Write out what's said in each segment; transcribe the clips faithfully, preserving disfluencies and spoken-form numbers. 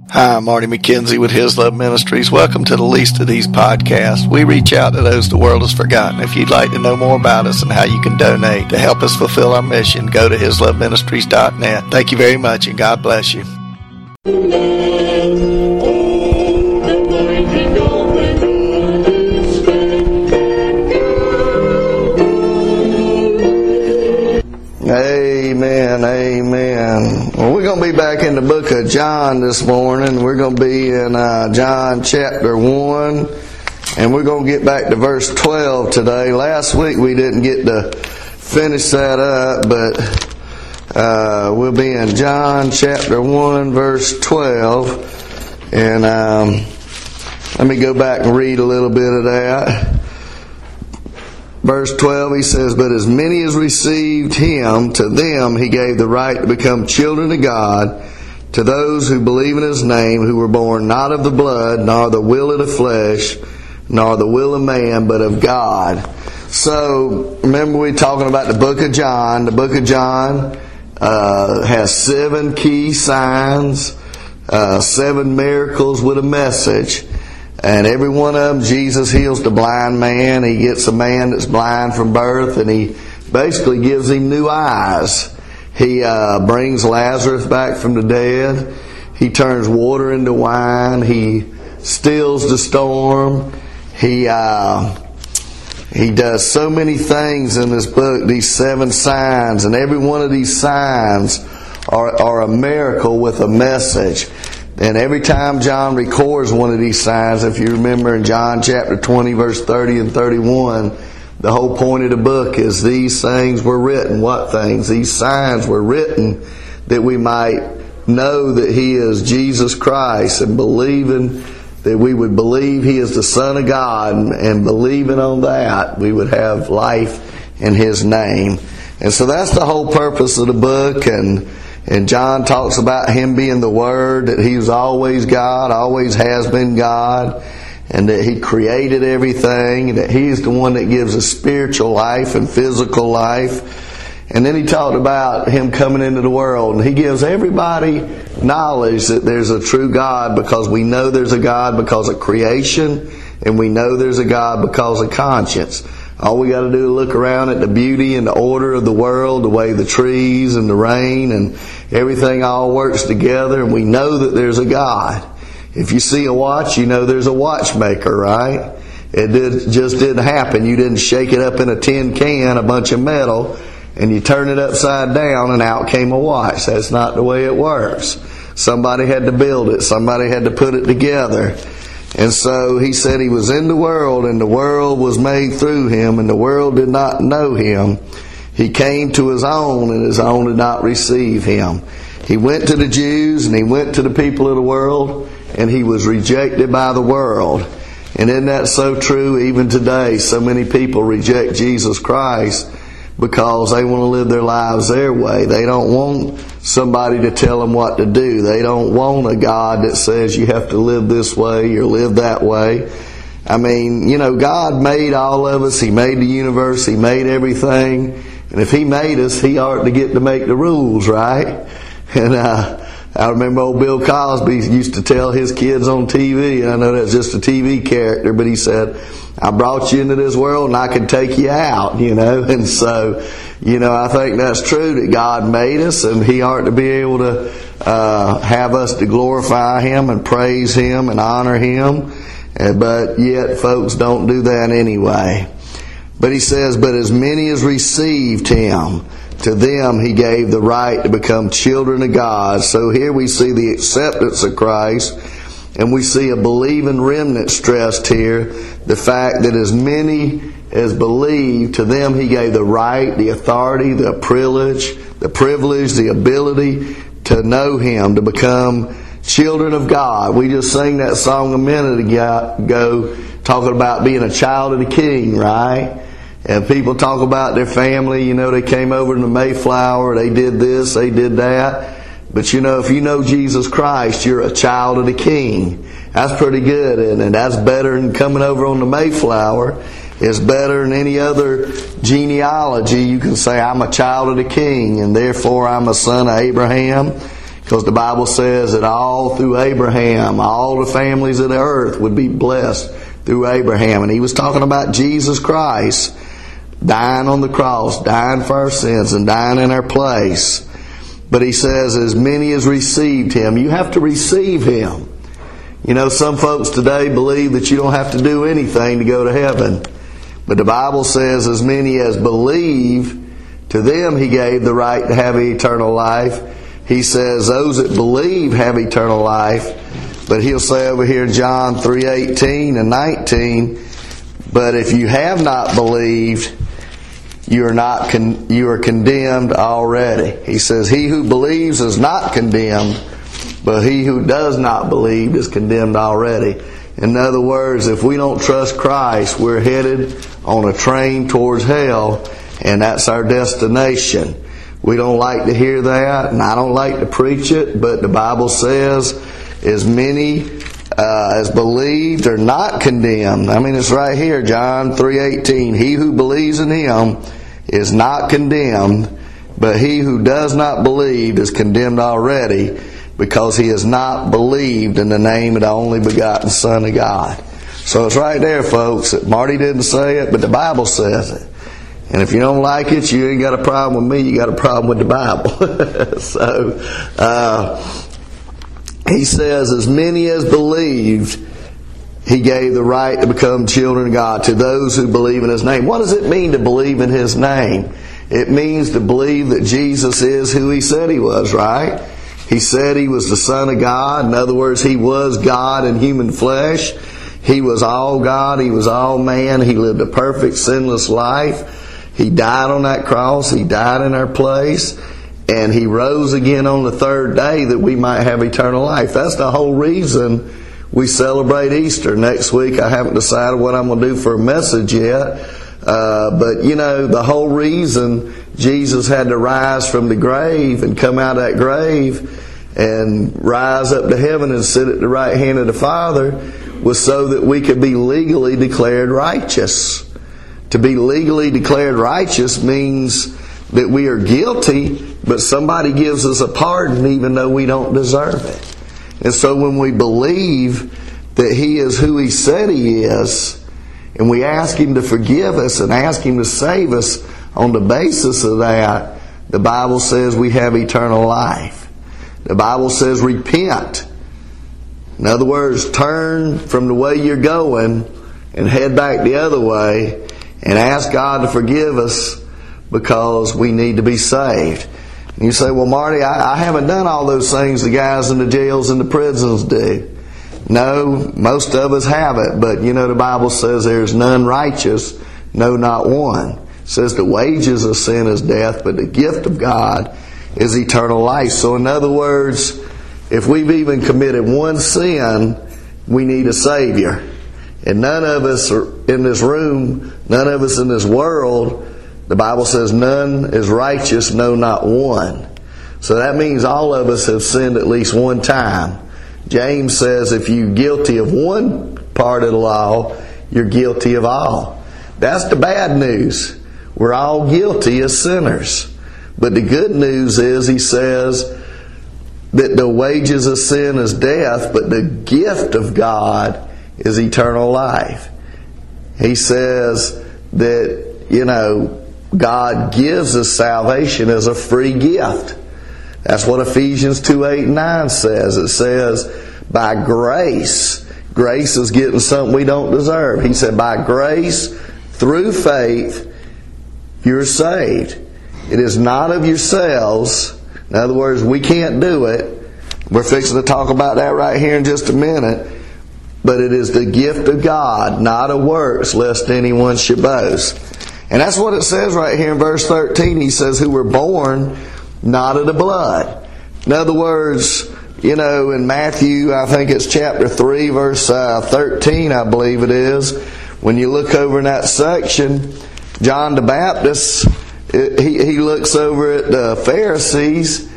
Hi, I'm Marty McKenzie with His Love Ministries. Welcome to the Least of These podcasts. We reach out to those the world has forgotten. If you'd like to know more about us and how you can donate to help us fulfill our mission, go to his love ministries dot net. Thank you very much, and God bless you. Amen, amen. Well, we're going to be back in the book of John this morning. We're going to be in uh, John chapter one, and we're going to get back to verse twelve today. Last week we didn't get to finish that up, but uh, we'll be in John chapter one, verse twelve. And um, let me go back and read a little bit of that. Verse twelve, he says, "But as many as received him, to them he gave the right to become children of God, to those who believe in his name, who were born not of the blood, nor the will of the flesh, nor the will of man, but of God." So, remember we were talking about the book of John. The book of John uh, has seven key signs, uh, seven miracles with a message. And every one of them, Jesus heals the blind man. He gets a man that's blind from birth, and he basically gives him new eyes. He uh, brings Lazarus back from the dead. He turns water into wine. He stills the storm. He uh, he does so many things in this book, these seven signs. And every one of these signs are, are a miracle with a message. And every time John records one of these signs, if you remember in John chapter twenty, verse thirty and thirty-one, the whole point of the book is these things were written. What things? These signs were written that we might know that He is Jesus Christ, and believing that we would believe He is the Son of God, and, and believing on that, we would have life in His name. And so that's the whole purpose of the book. And And John talks about Him being the Word, that He was always God, always has been God, and that He created everything, and that He's the one that gives us spiritual life and physical life. And then He talked about Him coming into the world, and He gives everybody knowledge that there's a true God, because we know there's a God because of creation, and we know there's a God because of conscience. All we got to do is look around at the beauty and the order of the world, the way the trees and the rain and everything all works together, and we know that there's a God. If you see a watch, you know there's a watchmaker, right? It did, just didn't happen. You didn't shake it up in a tin can, a bunch of metal, and you turn it upside down and out came a watch. That's not the way it works. Somebody had to build it. Somebody had to put it together. And so He said He was in the world, and the world was made through Him, and the world did not know Him. He came to His own, and His own did not receive Him. He went to the Jews, and He went to the people of the world, and He was rejected by the world. And isn't that so true even today? So many people reject Jesus Christ because they want to live their lives their way. They don't want somebody to tell them what to do. They don't want a God that says you have to live this way or live that way. I mean, you know, God made all of us. He made the universe. He made everything. And if He made us, He ought to get to make the rules, right? And uh, I remember old Bill Cosby used to tell his kids on T V, and I know that's just a T V character, but he said, "I brought you into this world and I can take you out," you know. And so, you know, I think that's true, that God made us, and He ought to be able to uh, have us to glorify Him and praise Him and honor Him. Uh, but yet folks don't do that anyway. But He says, "But as many as received Him, to them He gave the right to become children of God." So here we see the acceptance of Christ, and we see a believing remnant stressed here. The fact that as many as believed, to them He gave the right, the authority, the privilege, the privilege, the ability to know Him, to become children of God. We just sang that song a minute ago, talking about being a child of the King, right? And people talk about their family, you know, they came over in the Mayflower, they did this, they did that. But you know, if you know Jesus Christ, you're a child of the King. That's pretty good, isn't it? That's better than coming over on the Mayflower. It's better than any other genealogy. You can say, I'm a child of the King, and therefore I'm a son of Abraham. Because the Bible says that all through Abraham, all the families of the earth would be blessed through Abraham. And he was talking about Jesus Christ dying on the cross, dying for our sins and dying in our place. But he says, as many as received him, you have to receive him. You know, some folks today believe that you don't have to do anything to go to heaven. But the Bible says, as many as believe, to them he gave the right to have eternal life. He says those that believe have eternal life. But he'll say over here in John three eighteen and nineteen, but if you have not believed, you are not con- you are condemned already. He says, he who believes is not condemned, but he who does not believe is condemned already. In other words, if we don't trust Christ, we're headed on a train towards hell, and that's our destination. We don't like to hear that, and I don't like to preach it, but the Bible says, as many uh, as believed are not condemned. I mean, it's right here, John three eighteen. He who believes in him is not condemned, but he who does not believe is condemned already, because he has not believed in the name of the only begotten Son of God. So it's right there, folks. Marty didn't say it, but the Bible says it. And if you don't like it, you ain't got a problem with me, you got a problem with the Bible. so, uh, he says, as many as believed, he gave the right to become children of God to those who believe in his name. What does it mean to believe in his name? It means to believe that Jesus is who he said he was, right? He said he was the Son of God. In other words, he was God in human flesh. He was all God. He was all man. He lived a perfect, sinless life. He died on that cross. He died in our place. And he rose again on the third day that we might have eternal life. That's the whole reason we celebrate Easter. Next week, I haven't decided what I'm going to do for a message yet. Uh, but, you know, the whole reason Jesus had to rise from the grave and come out of that grave and rise up to heaven and sit at the right hand of the Father was so that we could be legally declared righteous. To be legally declared righteous means that we are guilty, but somebody gives us a pardon even though we don't deserve it. And so when we believe that he is who he said he is, and we ask him to forgive us and ask him to save us on the basis of that, the Bible says we have eternal life. The Bible says repent. In other words, turn from the way you're going and head back the other way and ask God to forgive us because we need to be saved. And you say, well, Marty, I, I haven't done all those things the guys in the jails and the prisons do. No, most of us haven't. But you know the Bible says there's none righteous, no, not one. It says the wages of sin is death, but the gift of God is eternal life. So in other words, if we've even committed one sin, we need a Savior. And none of us are in this room, none of us in this world, the Bible says none is righteous, no, not one. So that means all of us have sinned at least one time. James says if you're guilty of one part of the law, you're guilty of all. That's the bad news. We're all guilty as sinners. But the good news is he says that the wages of sin is death, but the gift of God is eternal life. He says that, you know, God gives us salvation as a free gift. That's what Ephesians two, eight, and nine says. It says, by grace. Grace is getting something we don't deserve. He said, by grace, through faith, you're saved. It is not of yourselves. In other words, we can't do it. We're fixing to talk about that right here in just a minute. But it is the gift of God, not of works, lest anyone should boast. And that's what it says right here in verse thirteen. He says, who were born not of the blood. In other words, you know, in Matthew, I think it's chapter three, verse uh, thirteen, I believe it is. When you look over in that section, John the Baptist, it, he, he looks over at the Pharisees,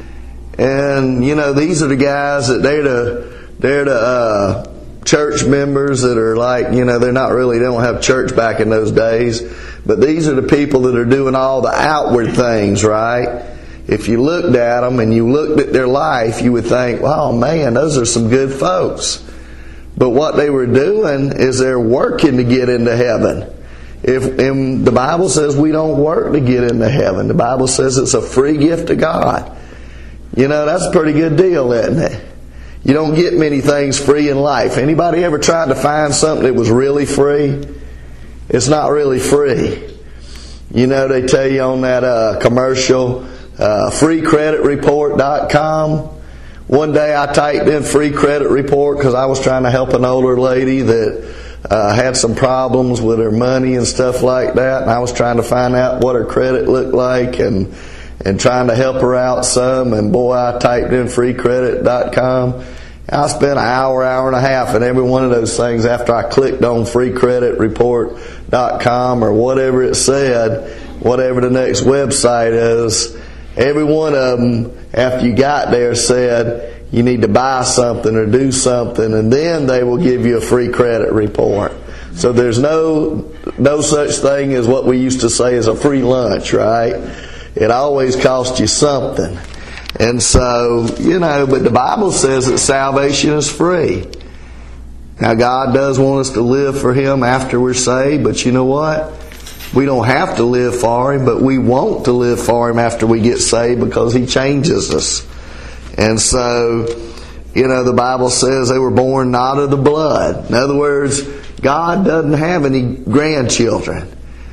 and, you know, these are the guys that they're the, they're the uh, church members that are like, you know, they're not really, they don't have church back in those days. But these are the people that are doing all the outward things, right? if you looked at them and you looked at their life, you would think, oh man, those are some good folks. But what they were doing is they're working to get into heaven. If and the Bible says we don't work to get into heaven. The Bible says it's a free gift of God. You know, that's a pretty good deal, isn't it? You don't get many things free in life. Anybody ever tried to find something that was really free? It's not really free. You know, they tell you on that uh, commercial, uh, free credit report dot com. One day I typed in free credit report because I was trying to help an older lady that uh, had some problems with her money and stuff like that. And I was trying to find out what her credit looked like and and trying to help her out some. And boy, I typed in free credit dot com. I spent an hour, hour and a half in every one of those things after I clicked on free credit report dot com or whatever it said, whatever the next website is. Every one of them, after you got there, said you need to buy something or do something, and then they will give you a free credit report. So there's no no such thing as what we used to say is a free lunch, right? It always costs you something. And so, you know, but the Bible says that salvation is free. Now, God does want us to live for Him after we're saved, but you know what? We don't have to live for Him, but we want to live for Him after we get saved because He changes us. And so, you know, the Bible says they were born not of the blood. In other words, God doesn't have any grandchildren.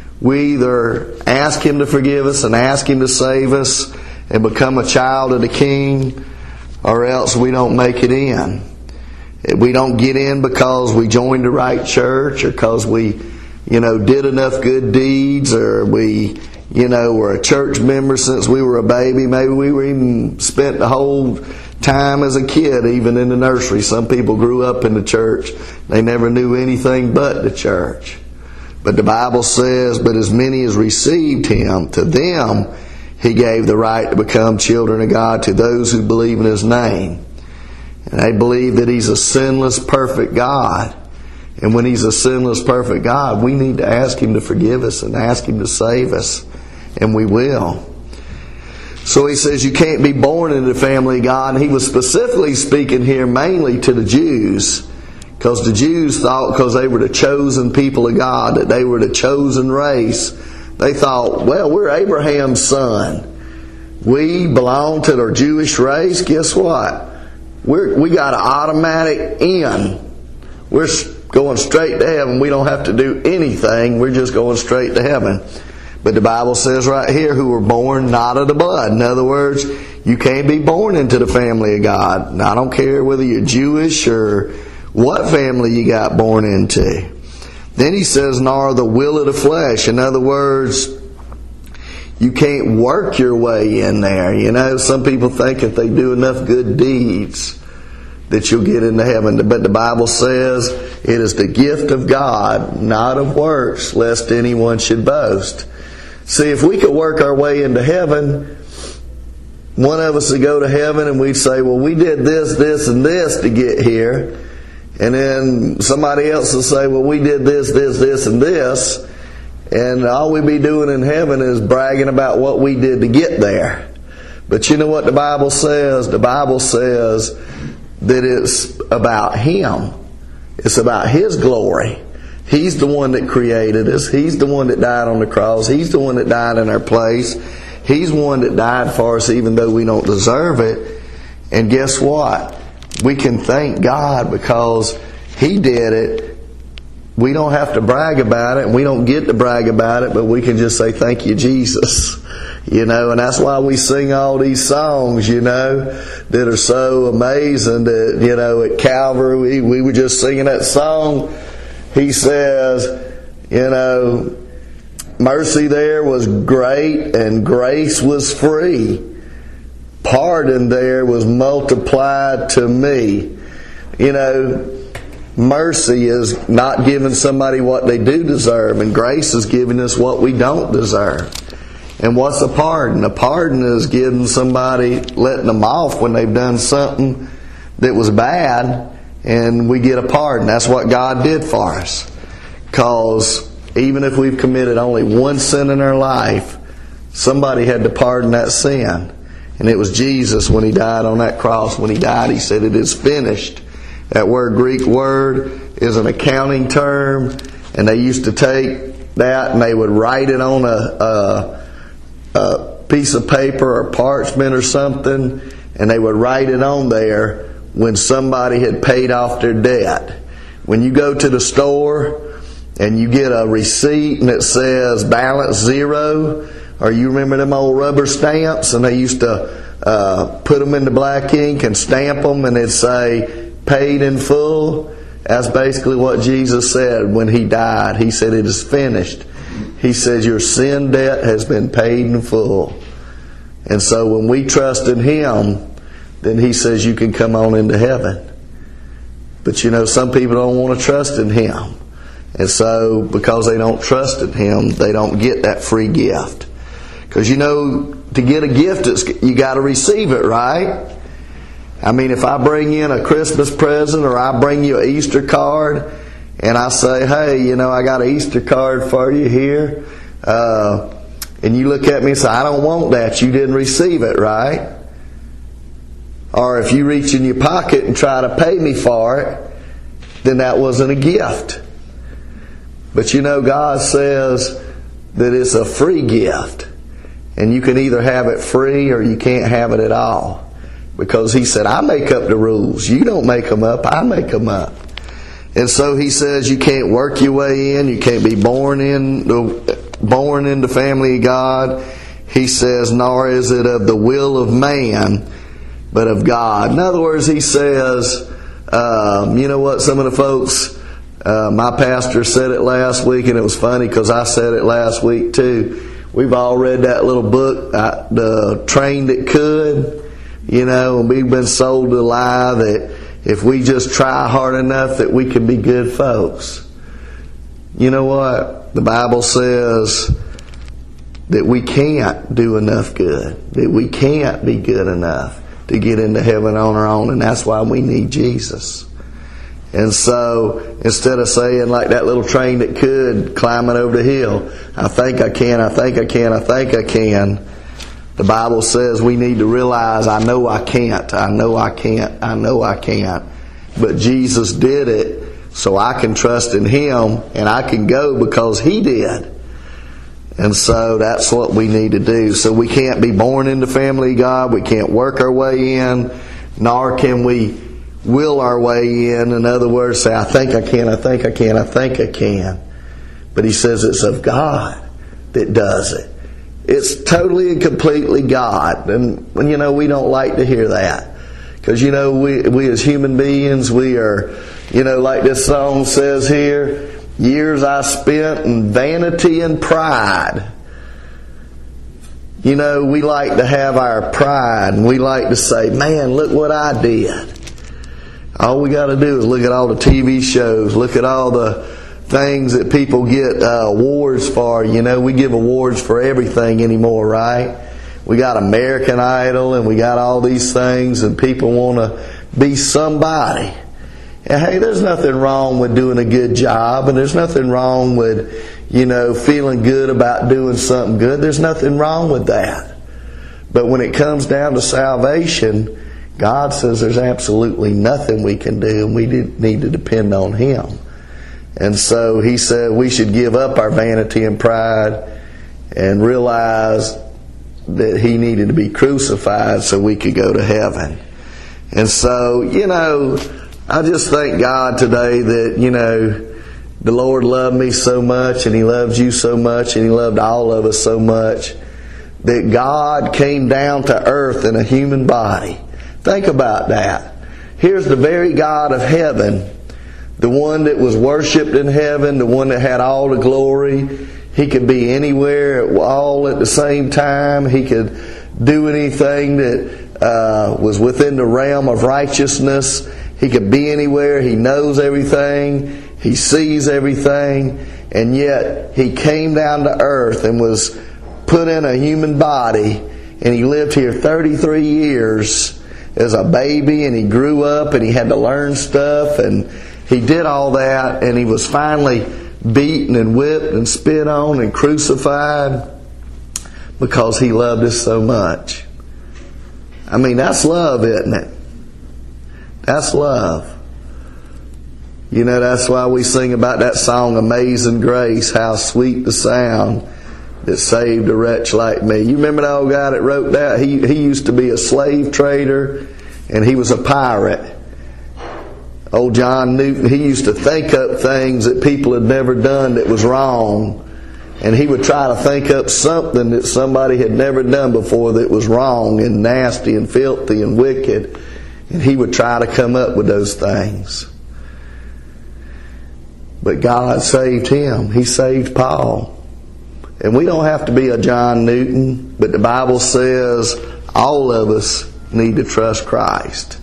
We either ask Him to forgive us and ask Him to save us and become a child of the King, or else we don't make it in. We don't get in because we joined the right church or because we, you know, did enough good deeds, or we, you know, were a church member since we were a baby. Maybe we were even spent the whole time as a kid, even in the nursery. Some people grew up in the church. They never knew anything but the church. But the Bible says, but as many as received Him, to them He gave the right to become children of God, to those who believe in His name. And they believe that He's a sinless, perfect God. And when He's a sinless, perfect God, we need to ask Him to forgive us and ask Him to save us. And we will. So He says you can't be born into the family of God. And He was specifically speaking here mainly to the Jews. Because the Jews thought, because they were the chosen people of God, that they were the chosen race, they thought, well, we're Abraham's son. We belong to the Jewish race. Guess what? We're, we got an automatic in. We're going straight to heaven. We don't have to do anything. We're just going straight to heaven. But the Bible says right here, who were born not of the blood. In other words, you can't be born into the family of God. Now, I don't care whether you're Jewish or what family you got born into. Then he says, nor the will of the flesh. In other words, you can't work your way in there. You know, some people think if they do enough good deeds that you'll get into heaven. But the Bible says it is the gift of God, not of works, lest anyone should boast. See, if we could work our way into heaven, one of us would go to heaven and we'd say, well, we did this, this, and this to get here. And then somebody else will say, well, we did this, this, this, and this. And all we'd be doing in heaven is bragging about what we did to get there. But you know what the Bible says? The Bible says that it's about Him. It's about His glory. He's the one that created us. He's the one that died on the cross. He's the one that died in our place. He's the one that died for us even though we don't deserve it. And guess what? We can thank God because He did it. We don't have to brag about it, and we don't get to brag about it, but we can just say, thank you, Jesus. You know, and that's why we sing all these songs, you know, that are so amazing that, you know, at Calvary, we, we were just singing that song. He says, you know, mercy there was great and grace was free. Pardon there was multiplied to me. You know, mercy is not giving somebody what they do deserve, and grace is giving us what we don't deserve. And what's a pardon? A pardon is giving somebody, letting them off when they've done something that was bad, and we get a pardon. That's what God did for us. Because even if we've committed only one sin in our life, somebody had to pardon that sin. And it was Jesus when He died on that cross. When He died, He said, "It is finished." That word, Greek word, is an accounting term. And they used to take that and they would write it on a, a, a piece of paper or parchment or something. And they would write it on there when somebody had paid off their debt. When you go to the store and you get a receipt and it says balance zero, or you remember them old rubber stamps, and they used to uh, put them into black ink and stamp them, and it'd say paid in full. That's basically what Jesus said when He died. He said, "It is finished." He says, "Your sin debt has been paid in full." And so when we trust in Him, then He says you can come on into heaven. But you know, some people don't want to trust in Him. And so because they don't trust in Him, they don't get that free gift. Because you know, to get a gift, it's, you got to receive it, right? I mean, if I bring in a Christmas present or I bring you an Easter card and I say, "Hey, you know, I got an Easter card for you here," uh, and you look at me and say, "I don't want that," you didn't receive it, right? Or if you reach in your pocket and try to pay me for it, then that wasn't a gift. But you know, God says that it's a free gift. And you can either have it free or you can't have it at all. Because He said, "I make up the rules. You don't make them up. I make them up." And so He says you can't work your way in. You can't be born in the, born in the family of God. He says, "Nor is it of the will of man, but of God." In other words, He says, um, you know what, some of the folks, uh, my pastor said it last week, and it was funny because I said it last week too. We've all read that little book, uh, The Train That Could. You know, and we've been sold the lie that if we just try hard enough that we can be good folks. You know what? The Bible says that we can't do enough good. That we can't be good enough to get into heaven on our own. And that's why we need Jesus. And so, instead of saying like that little train that could, climbing over the hill, "I think I can, I think I can, I think I can," the Bible says we need to realize, "I know I can't, I know I can't, I know I can't." But Jesus did it, so I can trust in Him, and I can go because He did. And so that's what we need to do. So we can't be born in the family of God, we can't work our way in, nor can we will our way in. In other words, say, "I think I can, I think I can, I think I can." But He says it's of God that does it. It's totally and completely God. And, you know, we don't like to hear that. Because, you know, we, we as human beings, we are, you know, like this song says here, "Years I spent in vanity and pride." You know, we like to have our pride, and we like to say, "Man, look what I did." All we got to do is look at all the T V shows, look at all the things that people get uh, awards for. You know, we give awards for everything anymore, right? We got American Idol, and we got all these things, and people want to be somebody. And hey, there's nothing wrong with doing a good job, and there's nothing wrong with, you know, feeling good about doing something good. There's nothing wrong with that. But when it comes down to salvation, God says there's absolutely nothing we can do, and we need to depend on Him. And so He said we should give up our vanity and pride and realize that He needed to be crucified so we could go to heaven. And so, you know, I just thank God today that, you know, the Lord loved me so much, and He loves you so much, and He loved all of us so much, that God came down to earth in a human body. Think about that. Here's the very God of heaven, the one that was worshipped in heaven, the one that had all the glory. He could be anywhere all at the same time. He could do anything that uh, was within the realm of righteousness. He could be anywhere. He knows everything. He sees everything. And yet He came down to earth and was put in a human body, and He lived here thirty-three years as a baby, and He grew up, and He had to learn stuff, and He did all that, and He was finally beaten and whipped and spit on and crucified because He loved us so much. I mean, that's love, isn't it? That's love. You know, that's why we sing about that song, Amazing Grace, how sweet the sound that saved a wretch like me. You remember the old guy that wrote that? He, he used to be a slave trader, and he was a pirate. Old John Newton, he used to think up things that people had never done that was wrong. And he would try to think up something that somebody had never done before that was wrong and nasty and filthy and wicked. And he would try to come up with those things. But God saved him. He saved Paul. And we don't have to be a John Newton, but the Bible says all of us need to trust Christ.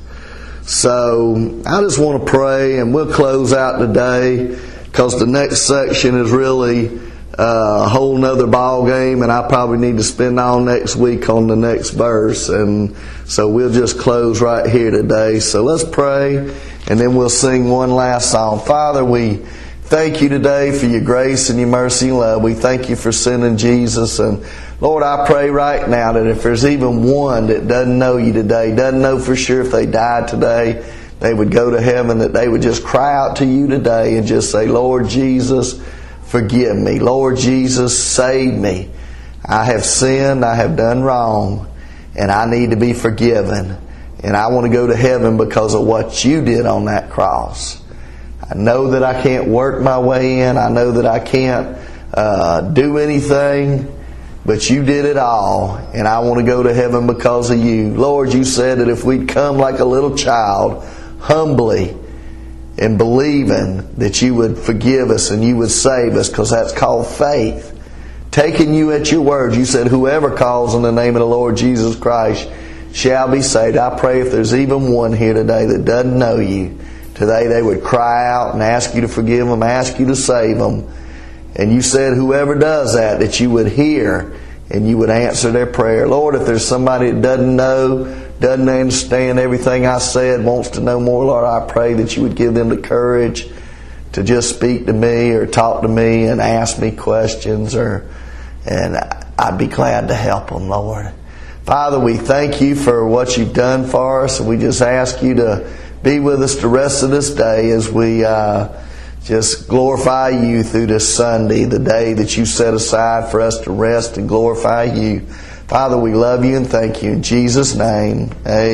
So I just want to pray, and we'll close out today, because the next section is really uh, a whole nother ball game, and I probably need to spend all next week on the next verse. And so we'll just close right here today. So let's pray, and then we'll sing one last song. Father, we thank you today for your grace and your mercy and love. We thank you for sending Jesus. And Lord, I pray right now that if there's even one that doesn't know you today, doesn't know for sure if they died today, they would go to heaven, that they would just cry out to you today and just say, Lord Jesus, forgive me. Lord Jesus, save me. I have sinned, I have done wrong, and I need to be forgiven. And I want to go to heaven because of what you did on that cross. I know that I can't work my way in. I know that I can't uh, do anything. But you did it all. And I want to go to heaven because of you. Lord, you said that if we'd come like a little child, humbly and believing that you would forgive us and you would save us, because that's called faith. Taking you at your word, you said whoever calls on the name of the Lord Jesus Christ shall be saved. I pray if there's even one here today that doesn't know you, today they would cry out and ask you to forgive them, ask you to save them. And you said whoever does that, that you would hear and you would answer their prayer. Lord, if there's somebody that doesn't know, doesn't understand everything I said, wants to know more, Lord, I pray that you would give them the courage to just speak to me or talk to me and ask me questions, or and I'd be glad to help them, Lord. Father, we thank you for what you've done for us, and we just ask you to be with us the rest of this day as we uh, just glorify you through this Sunday, the day that you set aside for us to rest and glorify you. Father, we love you and thank you. In Jesus' name,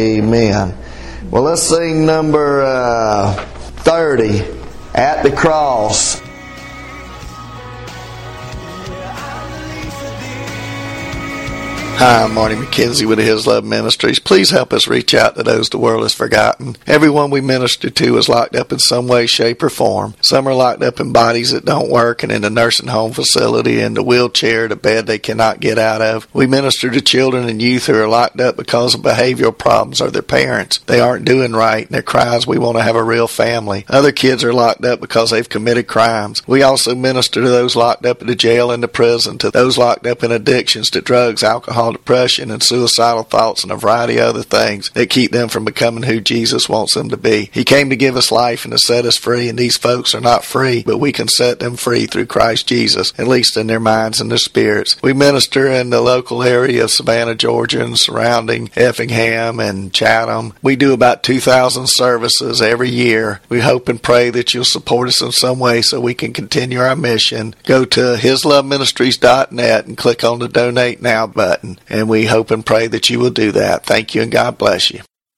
amen. Well, let's sing number uh, thirty, At the Cross. Hi, I'm Marty McKenzie with His Love Ministries. Please help us reach out to those the world has forgotten. Everyone we minister to is locked up in some way, shape, or form. Some are locked up in bodies that don't work and in a nursing home facility, in the wheelchair, the bed they cannot get out of. We minister to children and youth who are locked up because of behavioral problems or their parents. They aren't doing right, and their cries, we want to have a real family. Other kids are locked up because they've committed crimes. We also minister to those locked up in the jail and the prison, to those locked up in addictions to drugs, alcohol, depression, and suicidal thoughts, and a variety of other things that keep them from becoming who Jesus wants them to be. He came to give us life and to set us free, and these folks are not free, but we can set them free through Christ Jesus, at least in their minds and their spirits. We minister in the local area of Savannah, Georgia, and surrounding Effingham and Chatham. We do about two thousand services every year. We hope and pray that you'll support us in some way so we can continue our mission. Go to his love ministries dot net and click on the Donate Now button. And we hope and pray that you will do that. Thank you, and God bless you.